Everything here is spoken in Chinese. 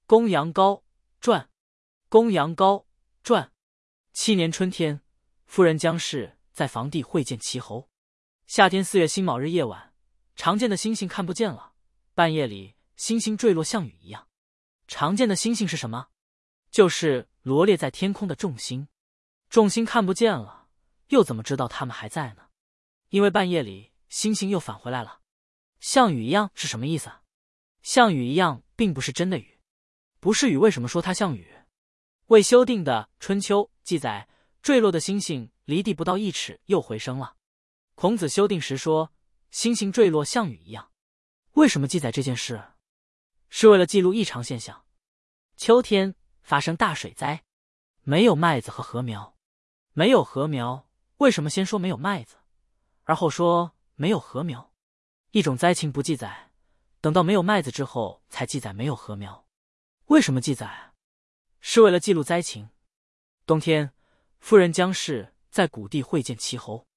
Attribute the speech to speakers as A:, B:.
A: 公羊羔传，公羊羔传。7年春天，夫人姜氏在房地会见齐侯。夏天4月辛卯日夜晚，常见的星星看不见了，半夜里星星坠落像雨一样。常见的星星是什么？就是罗列在天空的众星。众星看不见了，又怎么知道它们还在呢？因为半夜里星星又返回来了。像雨一样是什么意思？像雨一样并不是真的雨。不是雨，为什么说它像雨？未修订的《春秋》记载，坠落的星星离地不到1尺又回升了。孔子修订时说，星星坠落像雨一样。为什么记载这件事？是为了记录异常现象。秋天发生大水灾，没有麦子和禾苗。没有禾苗，为什么先说没有麦子，而后说没有禾苗？一种灾情不记载，等到没有麦子之后才记载没有禾苗。为什么记载？是为了记录灾情。冬天，夫人姜氏在谷地会见齐侯。